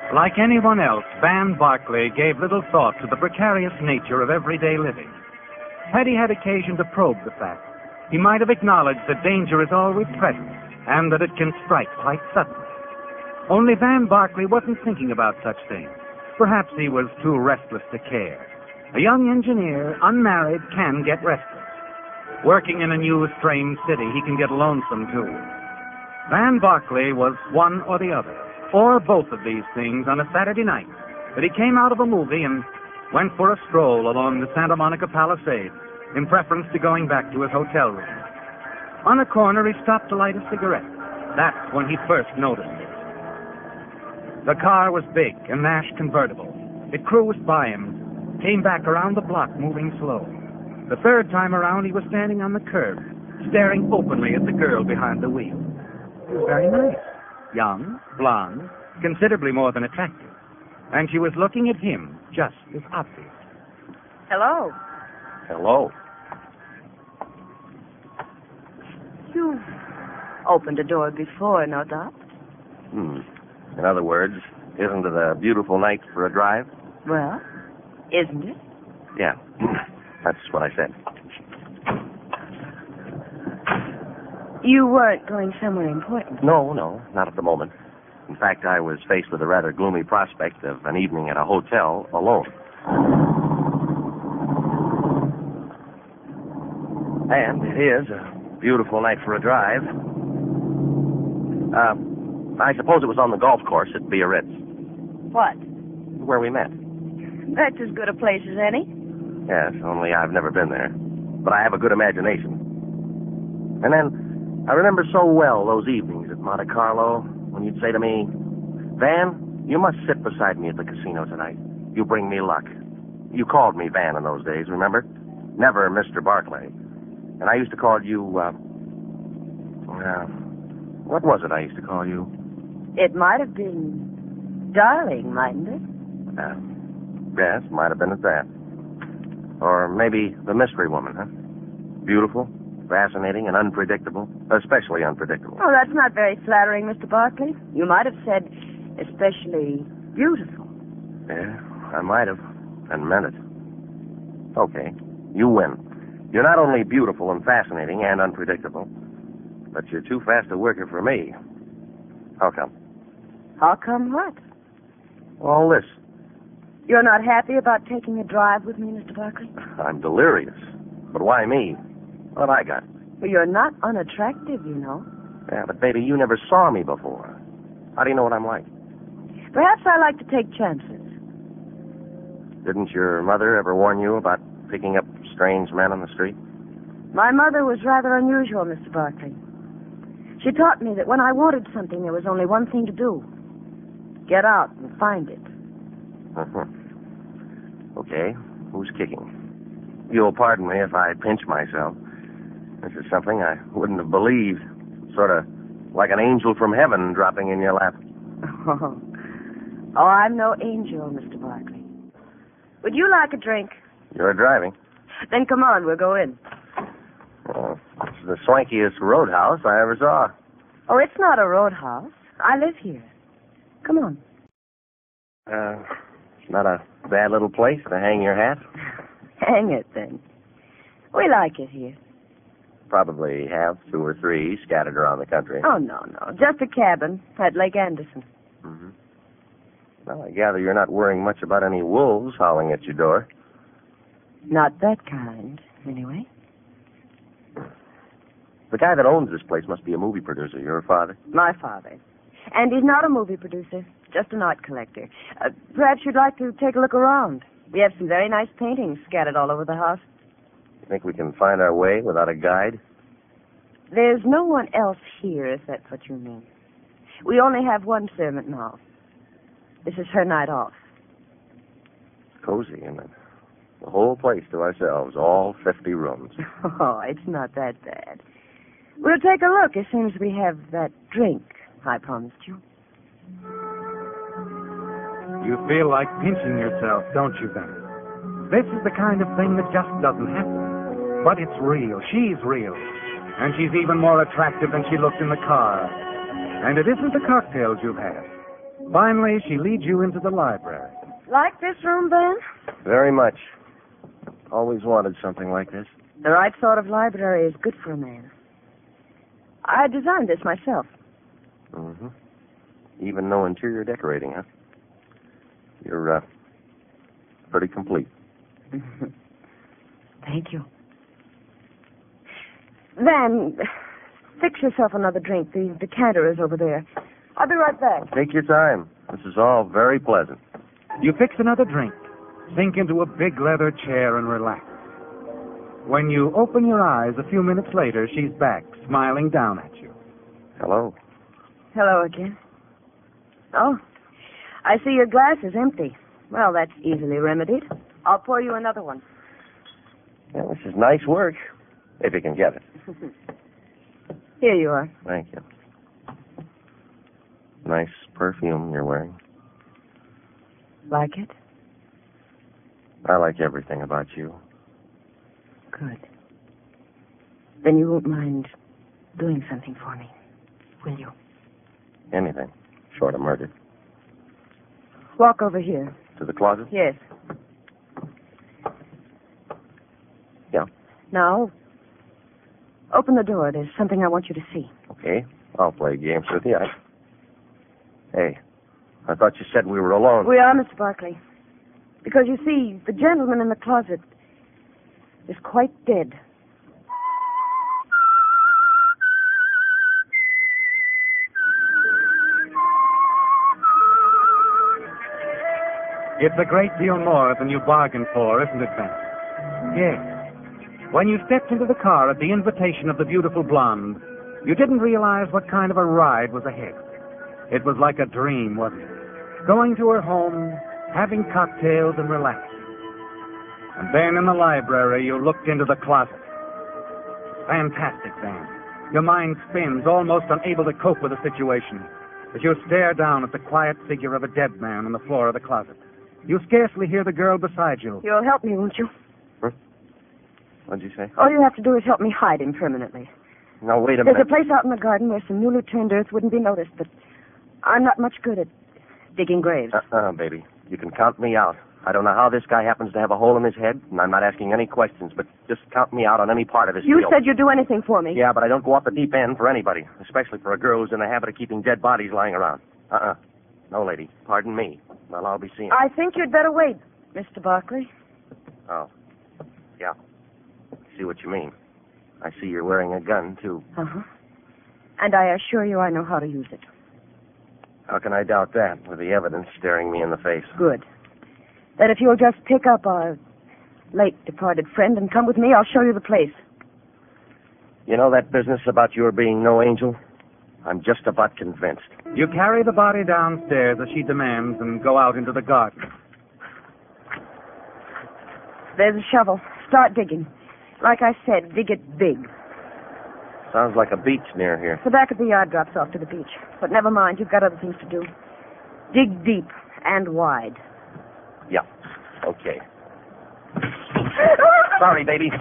Like anyone else, Van Barclay gave little thought to the precarious nature of everyday living. Had he had occasion to probe the fact, he might have acknowledged that danger is always present and that it can strike quite suddenly. Only Van Barclay wasn't thinking about such things. Perhaps he was too restless to care. A young engineer, unmarried, can get restless. Working in a new, strange city, he can get lonesome, too. Van Barclay was one or the other, or both of these things on a Saturday night. But he came out of a movie and went for a stroll along the Santa Monica Palisades in preference to going back to his hotel room. On a corner, he stopped to light a cigarette. That's when he first noticed it. The car was big, a Nash convertible. It cruised by him, came back around the block, moving slow. The third time around, he was standing on the curb, staring openly at the girl behind the wheel. She was very nice. Young, blonde, considerably more than attractive. And she was looking at him just as obvious. Hello. Hello. You've opened a door before, no doubt. In other words, isn't it a beautiful night for a drive? Well, isn't it? Yeah, that's what I said. You weren't going somewhere important. No, not at the moment. In fact, I was faced with a rather gloomy prospect of an evening at a hotel alone. And it is a beautiful night for a drive. I suppose it was on the golf course at Biarritz. What? Where we met. That's as good a place as any. Yes, only I've never been there. But I have a good imagination. And then, I remember so well those evenings at Monte Carlo when you'd say to me, Van, you must sit beside me at the casino tonight. You bring me luck. You called me Van in those days, remember? Never Mr. Barclay. And I used to call you, what was it I used to call you? It might have been darling, mightn't it? Yes, might have been at that. Or maybe the mystery woman, huh? Beautiful, fascinating, and unpredictable. Especially unpredictable. Oh, that's not very flattering, Mr. Barclay. You might have said especially beautiful. Yeah, I might have, and meant it. Okay, you win. You're not only beautiful and fascinating and unpredictable, but you're too fast a worker for me. How come? How come what? All this. You're not happy about taking a drive with me, Mr. Barclay? I'm delirious. But why me? What have I got? Well, you're not unattractive, you know. Yeah, but baby, you never saw me before. How do you know what I'm like? Perhaps I like to take chances. Didn't your mother ever warn you about picking up strange men on the street? My mother was rather unusual, Mr. Barclay. She taught me that when I wanted something, there was only one thing to do. Get out and find it. Okay, who's kicking? You'll pardon me if I pinch myself. This is something I wouldn't have believed. Sort of like an angel from heaven dropping in your lap. Oh, I'm no angel, Mr. Barclay. Would you like a drink? You're driving. Then come on, we'll go in. Oh, this is the swankiest roadhouse I ever saw. Oh, it's not a roadhouse. I live here. Come on. It's not a bad little place to hang your hat. Hang it, then. We like it here. Probably have 2 or 3 scattered around the country. Oh, no. Just a cabin at Lake Anderson. Mm-hmm. Well, I gather you're not worrying much about any wolves howling at your door. Not that kind, anyway. The guy that owns this place must be a movie producer. Your father? My father. And he's not a movie producer, just an art collector. Perhaps you'd like to take a look around. We have some very nice paintings scattered all over the house. You think we can find our way without a guide? There's no one else here, if that's what you mean. We only have one servant now. This is her night off. Cozy, isn't it? The whole place to ourselves, all 50 rooms. Oh, it's not that bad. We'll take a look as soon as we have that drink I promised you. You feel like pinching yourself, don't you, Ben? This is the kind of thing that just doesn't happen. But it's real. She's real. And she's even more attractive than she looked in the car. And it isn't the cocktails you've had. Finally, she leads you into the library. Like this room, Ben? Very much. Always wanted something like this. The right sort of library is good for a man. I designed this myself. Mm-hmm. Even no interior decorating, huh? You're, pretty complete. Thank you. Then, fix yourself another drink. The decanter is over there. I'll be right back. Take your time. This is all very pleasant. You fix another drink, sink into a big leather chair, and relax. When you open your eyes a few minutes later, she's back, smiling down at you. Hello. Hello again. Oh, I see your glass is empty. Well, that's easily remedied. I'll pour you another one. Yeah, this is nice work, if you can get it. Here you are. Thank you. Nice perfume you're wearing. Like it? I like everything about you. Good. Then you won't mind doing something for me, will you? Anything, short of murder. Walk over here. To the closet? Yes. Yeah. Now, open the door. There's something I want you to see. Okay, I'll play games with you. Hey, I thought you said we were alone. We are, Mr. Barkley. Because, you see, the gentleman in the closet is quite dead. It's a great deal more than you bargained for, isn't it, Ben? Yes. When you stepped into the car at the invitation of the beautiful blonde, you didn't realize what kind of a ride was ahead. It was like a dream, wasn't it? Going to her home, having cocktails and relaxing. And then in the library, you looked into the closet. Fantastic, Ben. Your mind spins, almost unable to cope with the situation, as you stare down at the quiet figure of a dead man on the floor of the closet. You scarcely hear the girl beside you. You'll help me, won't you? Huh? What'd you say? All you have to do is help me hide him permanently. Now, wait a There's minute. a place out in the garden where some newly turned earth wouldn't be noticed, but I'm not much good at digging graves. Baby. You can count me out. I don't know how this guy happens to have a hole in his head, and I'm not asking any questions, but just count me out on any part of his You deal. said you'd do anything for me. Yeah, but I don't go off the deep end for anybody, especially for a girl who's in the habit of keeping dead bodies lying around. No, lady. Pardon me. Well, I'll be seeing. I think you'd better wait, Mr. Barkley. Oh. Yeah. See what you mean. I see you're wearing a gun, too. Uh-huh. And I assure you I know how to use it. How can I doubt that, with the evidence staring me in the face? Good. Then if you'll just pick up our late departed friend and come with me, I'll show you the place. You know that business about your being no angel? I'm just about convinced. You carry the body downstairs as she demands and go out into the garden. There's a shovel. Start digging. Like I said, dig it big. Sounds like a beach near here. The back of the yard drops off to the beach. But never mind, you've got other things to do. Dig deep and wide. Yeah. Okay. Sorry, baby.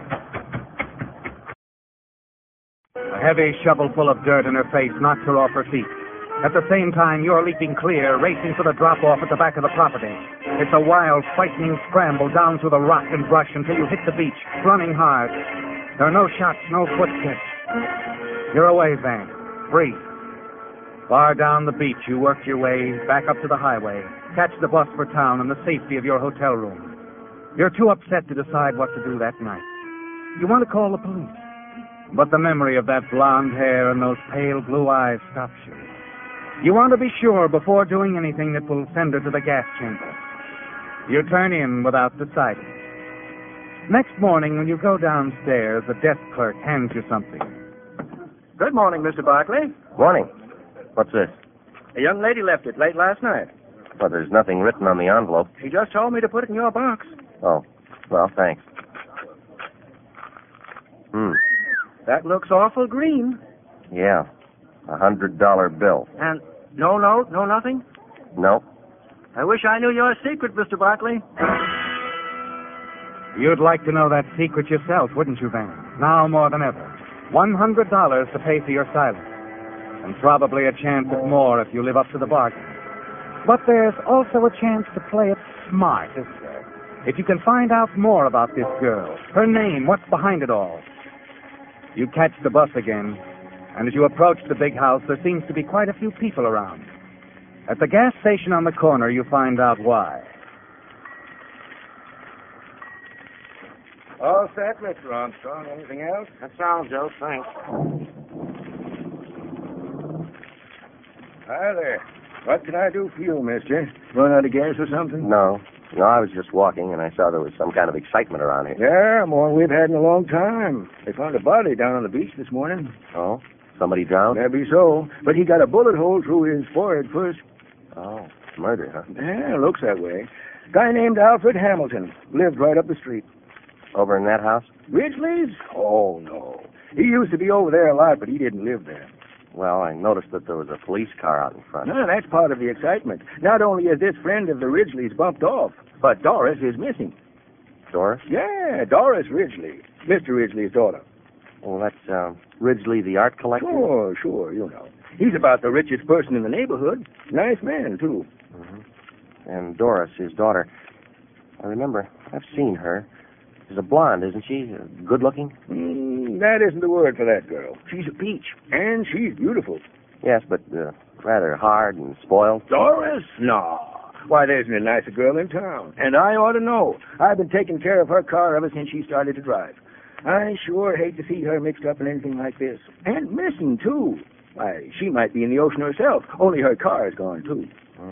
A heavy shovel full of dirt in her face knocks her off her feet. At the same time, you're leaping clear, racing for the drop-off at the back of the property. It's a wild, frightening scramble down through the rock and brush until you hit the beach, running hard. There are no shots, no footsteps. You're away, Van. Free. Far down the beach, you work your way back up to the highway, catch the bus for town in the safety of your hotel room. You're too upset to decide what to do that night. You want to call the police, but the memory of that blonde hair and those pale blue eyes stops you. You want to be sure before doing anything that will send her to the gas chamber. You turn in without deciding. Next morning, when you go downstairs, the desk clerk hands you something. Good morning, Mr. Barkley. Morning. What's this? A young lady left it late last night. Well, there's nothing written on the envelope. She just told me to put it in your box. Oh, well, thanks. That looks awful green. Yeah, $100 bill. And no note, no nothing? No. I wish I knew your secret, Mr. Barkley. You'd like to know that secret yourself, wouldn't you, Van? Now more than ever. $100 to pay for your silence. And probably a chance at more if you live up to the bargain. But there's also a chance to play it smart, isn't there? If you can find out more about this girl, her name, what's behind it all. You catch the bus again, and as you approach the big house, there seems to be quite a few people around. At the gas station on the corner, you find out why. All set, Mr. Armstrong. Anything else? That's all, Joe. Thanks. Hi there. What can I do for you, mister? Run out of gas or something? No, I was just walking, and I saw there was some kind of excitement around here. Yeah, more than we've had in a long time. They found a body down on the beach this morning. Oh? Somebody drowned? Maybe so, but he got a bullet hole through his forehead first. Oh, murder, huh? Yeah, looks that way. Guy named Alfred Hamilton. Lived right up the street. Over in that house? Ridgely's? Oh, no. He used to be over there a lot, but he didn't live there. Well, I noticed that there was a police car out in front. No, that's part of the excitement. Not only is this friend of the Ridgely's bumped off, but Doris is missing. Doris? Yeah, Doris Ridgely. Mr. Ridgely's daughter. Well, that's Ridgely, the art collector? Sure, you know. He's about the richest person in the neighborhood. Nice man, too. Mm-hmm. And Doris, his daughter. I remember. I've seen her. She's a blonde, isn't she? Good looking? That isn't the word for that girl. She's a peach, and she's beautiful. Yes, but rather hard and spoiled. Doris? No. Why, there isn't a nicer girl in town. And I ought to know. I've been taking care of her car ever since she started to drive. I sure hate to see her mixed up in anything like this. And missing, too. Why, she might be in the ocean herself, only her car is gone, too.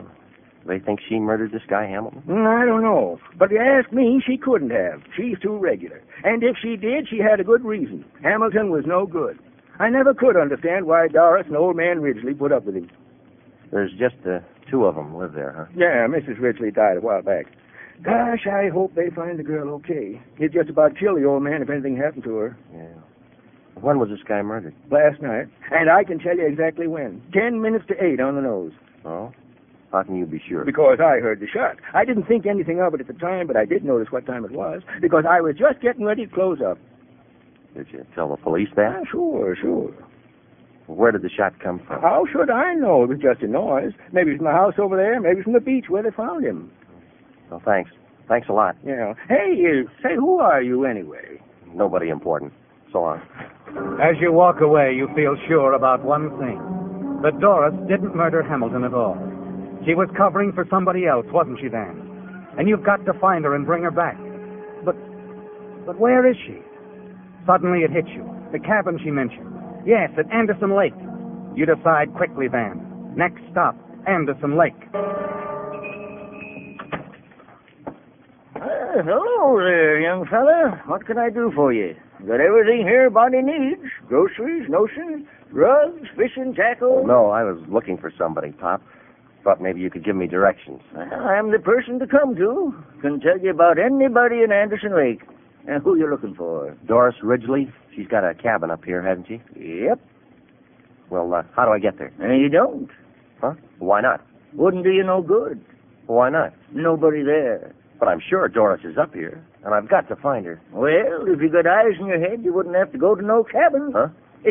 They think she murdered this guy, Hamilton? I don't know. But if you ask me, she couldn't have. She's too regular. And if she did, she had a good reason. Hamilton was no good. I never could understand why Doris and old man Ridgely put up with him. There's just the two of them live there, huh? Yeah, Mrs. Ridgely died a while back. Gosh, I hope they find the girl okay. He'd just about kill the old man if anything happened to her. Yeah. When was this guy murdered? Last night. And I can tell you exactly when. 10 minutes to 8 on the nose. Oh? How can you be sure? Because I heard the shot. I didn't think anything of it at the time, but I did notice what time it was, because I was just getting ready to close up. Did you tell the police that? Sure. Where did the shot come from? How should I know? It was just a noise. Maybe from the house over there, maybe from the beach where they found him. Well, thanks. Thanks a lot. Yeah. Hey, say, who are you anyway? Nobody important. So long. As you walk away, you feel sure about one thing. That Doris didn't murder Hamilton at all. She was covering for somebody else, wasn't she, then? And you've got to find her and bring her back. But where is she? Suddenly it hits you. The cabin she mentioned. Yes, at Anderson Lake. You decide quickly, Van. Next stop, Anderson Lake. Hello there, young fella. What can I do for you? Got everything here a body needs. Groceries, notions, drugs, fishing, tackle. No, I was looking for somebody, Pop. Thought maybe you could give me directions. Well, I'm the person to come to. Can tell you about anybody in Anderson Lake. Who you looking for? Doris Ridgely? She's got a cabin up here, hasn't she? Yep. Well, how do I get there? You don't. Huh? Why not? Wouldn't do you no good. Why not? Nobody there. But I'm sure Doris is up here, and I've got to find her. Well, if you got eyes in your head, you wouldn't have to go to no cabin. Huh?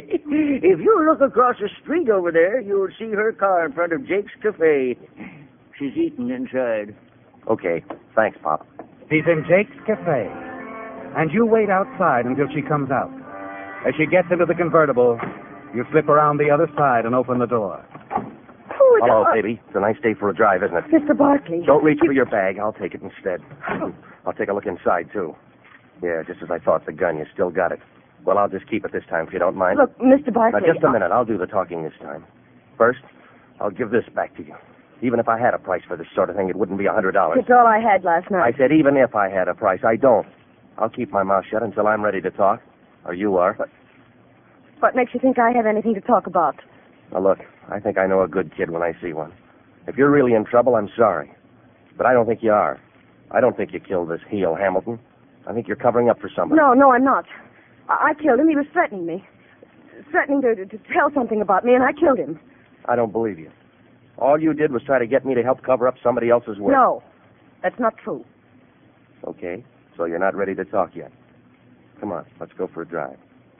If you look across the street over there, you'll see her car in front of Jake's Cafe. She's eating inside. Okay. Thanks, Pop. He's in Jake's Cafe. And you wait outside until she comes out. As she gets into the convertible, you slip around the other side and open the door. Hello, baby. It's a nice day for a drive, isn't it? Mr. Barkley. Don't reach for your bag. I'll take it instead. I'll take a look inside, too. Yeah, just as I thought, the gun. You still got it. Well, I'll just keep it this time, if you don't mind. Look, Mr. Barkley. Now, just a minute. I'll do the talking this time. First, I'll give this back to you. Even if I had a price for this sort of thing, it wouldn't be $100. It's all I had last night. I said even if I had a price. I don't. I'll keep my mouth shut until I'm ready to talk. Or you are. What makes you think I have anything to talk about? Now, look, I think I know a good kid when I see one. If you're really in trouble, I'm sorry. But I don't think you are. I don't think you killed this heel, Hamilton. I think you're covering up for somebody. No, I'm not. I killed him. He was threatening me. Threatening to tell something about me, and I killed him. I don't believe you. All you did was try to get me to help cover up somebody else's work. No, that's not true. Okay, so you're not ready to talk yet. Come on, let's go for a drive.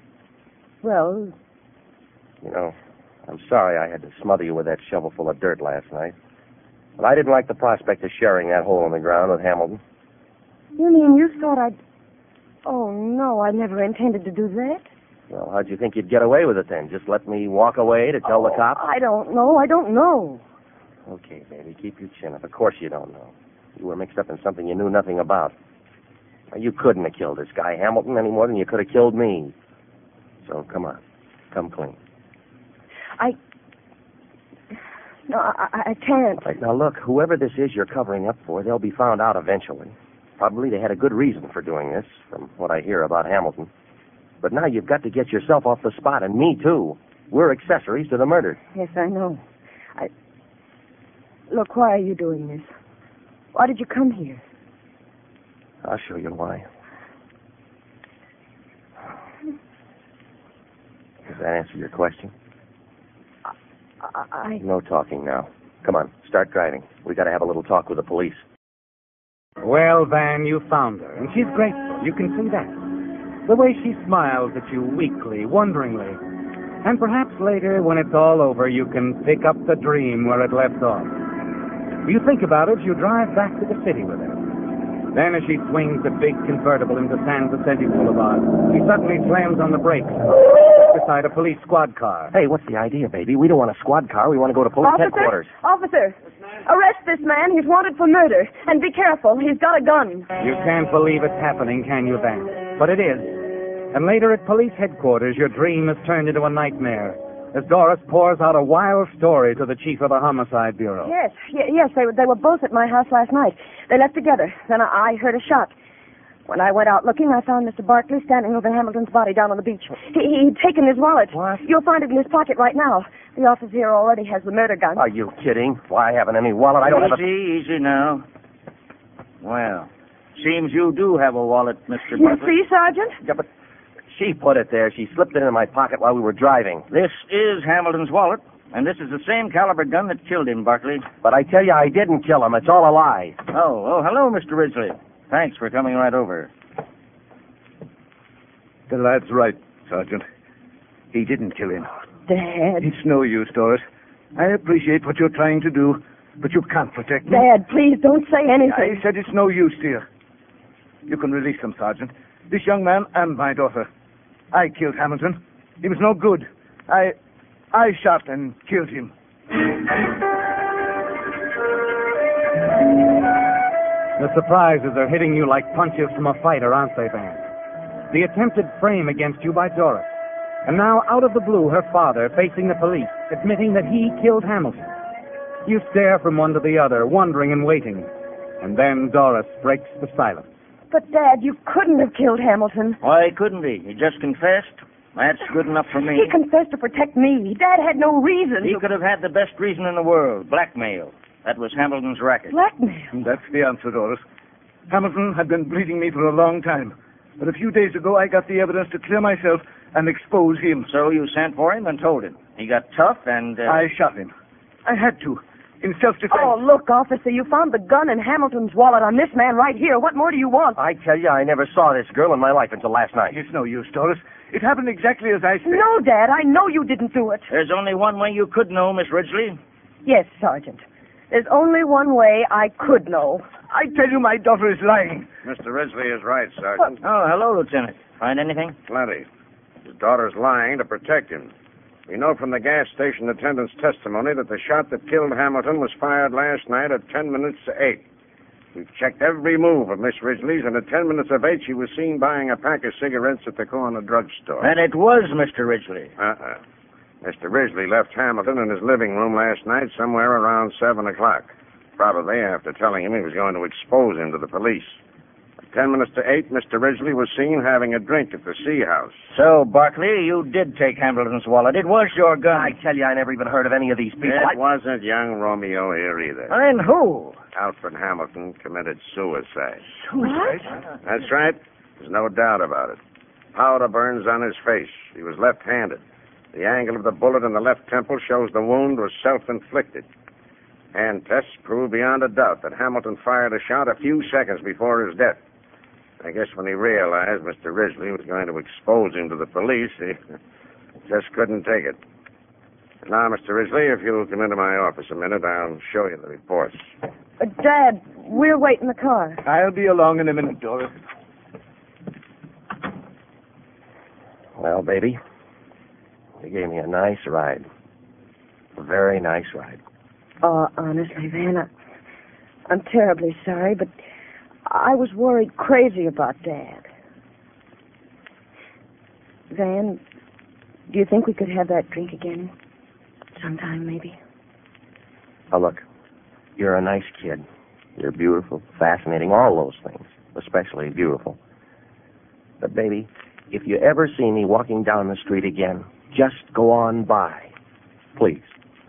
Well... You know, I'm sorry I had to smother you with that shovel full of dirt last night. But I didn't like the prospect of sharing that hole in the ground with Hamilton. You mean you thought I'd... Oh, no, I never intended to do that. Well, how'd you think you'd get away with it then? Just let me walk away to tell the cops? I don't know. Okay, baby, keep your chin up. Of course you don't know. You were mixed up in something you knew nothing about. Now, you couldn't have killed this guy, Hamilton, any more than you could have killed me. So, come on. Come clean. No, I can't. Right, now, look, whoever this is you're covering up for, they'll be found out eventually. Probably they had a good reason for doing this, from what I hear about Hamilton. But now you've got to get yourself off the spot, and me, too. We're accessories to the murder. Yes, I know. Look, why are you doing this? Why did you come here? I'll show you why. Does that answer your question? No talking now. Come on, start driving. We got to have a little talk with the police. Well, Van, you found her, and she's grateful. You can see that. The way she smiles at you weakly, wonderingly. And perhaps later, when it's all over, you can pick up the dream where it left off. You think about it, you drive back to the city with her. Then as she swings the big convertible into San Vicente Boulevard, she suddenly slams on the brakes beside a police squad car. Hey, what's the idea, baby? We don't want a squad car. We want to go to police headquarters. Officer! Arrest this man. He's wanted for murder. And be careful. He's got a gun. You can't believe it's happening, can you, Van? But it is. And later at police headquarters, your dream is turned into a nightmare as Doris pours out a wild story to the chief of the Homicide Bureau. Yes. They were both at my house last night. They left together. Then I heard a shot. When I went out looking, I found Mr. Barkley standing over Hamilton's body down on the beach. He'd taken his wallet. What? You'll find it in his pocket right now. The officer here already has the murder gun. Are you kidding? Why, I haven't any wallet. I don't have a... Easy now. Well, seems you do have a wallet, Mr. You Barkley. see, Sergeant? Yeah, but she put it there. She slipped it in my pocket while we were driving. This is Hamilton's wallet, and this is the same caliber gun that killed him, Barkley. But I tell you, I didn't kill him. It's all a lie. Oh, hello, Mr. Ridgely. Thanks for coming right over. The lad's right, Sergeant. He didn't kill him. Dad. It's no use, Doris. I appreciate what you're trying to do, but you can't protect me. Dad, please don't say anything. I said it's no use, dear. You can release him, Sergeant. This young man and my daughter. I killed Hamilton. He was no good. I shot and killed him. The surprises are hitting you like punches from a fighter, aren't they, Van? The attempted frame against you by Doris. And now, out of the blue, her father, facing the police, admitting that he killed Hamilton. You stare from one to the other, wondering and waiting. And then Doris breaks the silence. But, Dad, you couldn't have killed Hamilton. Why couldn't he? He just confessed. That's good enough for me. He confessed to protect me. Dad had no reason. He could have had the best reason in the world, blackmail. That was Hamilton's racket. Blackmail? That's the answer, Doris. Hamilton had been bleeding me for a long time. But a few days ago, I got the evidence to clear myself and expose him. So you sent for him and told him. He got tough and... I shot him. I had to, in self-defense. Oh, look, officer, you found the gun in Hamilton's wallet on this man right here. What more do you want? I tell you, I never saw this girl in my life until last night. It's no use, Doris. It happened exactly as I said. No, Dad, I know you didn't do it. There's only one way you could know, Miss Ridgely. Yes, Sergeant. There's only one way I could know. I tell you, my daughter is lying. Mr. Ridgely is right, Sergeant. Oh, hello, Lieutenant. Find anything? Plenty. His daughter's lying to protect him. We know from the gas station attendant's testimony that the shot that killed Hamilton was fired last night at 10 minutes to 8. We've checked every move of Miss Ridgely's, and at 10 minutes of 8, she was seen buying a pack of cigarettes at the corner drugstore. And it was Mr. Ridgely. Mr. Ridgely left Hamilton in his living room last night somewhere around 7 o'clock, probably after telling him he was going to expose him to the police. At 10 minutes to 8, Mr. Ridgely was seen having a drink at the Sea House. So, Barkley, you did take Hamilton's wallet. It was your gun. I tell you, I never even heard of any of these people. It wasn't young Romeo here either. And who? Alfred Hamilton committed suicide. What? That's right. There's no doubt about it. Powder burns on his face. He was left-handed. The angle of the bullet in the left temple shows the wound was self-inflicted. Hand tests prove beyond a doubt that Hamilton fired a shot a few seconds before his death. I guess when he realized Mr. Ridgely was going to expose him to the police, he just couldn't take it. Now, Mr. Risley, if you'll come into my office a minute, I'll show you the reports. Dad, we're waiting in the car. I'll be along in a minute, Doris. Well, baby, you gave me a nice ride. A very nice ride. Oh, honestly, Van, I'm terribly sorry, but I was worried crazy about Dad. Van, do you think we could have that drink again? Sometime, maybe? Oh, look, you're a nice kid. You're beautiful, fascinating, all those things, especially beautiful. But, baby, if you ever see me walking down the street again, just go on by. Please.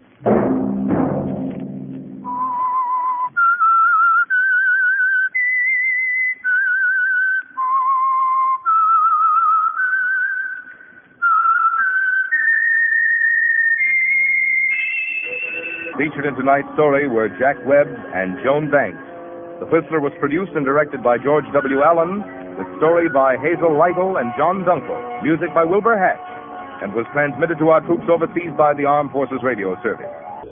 Featured in tonight's story were Jack Webb and Joan Banks. The Whistler was produced and directed by George W. Allen, with story by Hazel Lytle and John Dunkel, music by Wilbur Hatch, and was transmitted to our troops overseas by the Armed Forces Radio Service.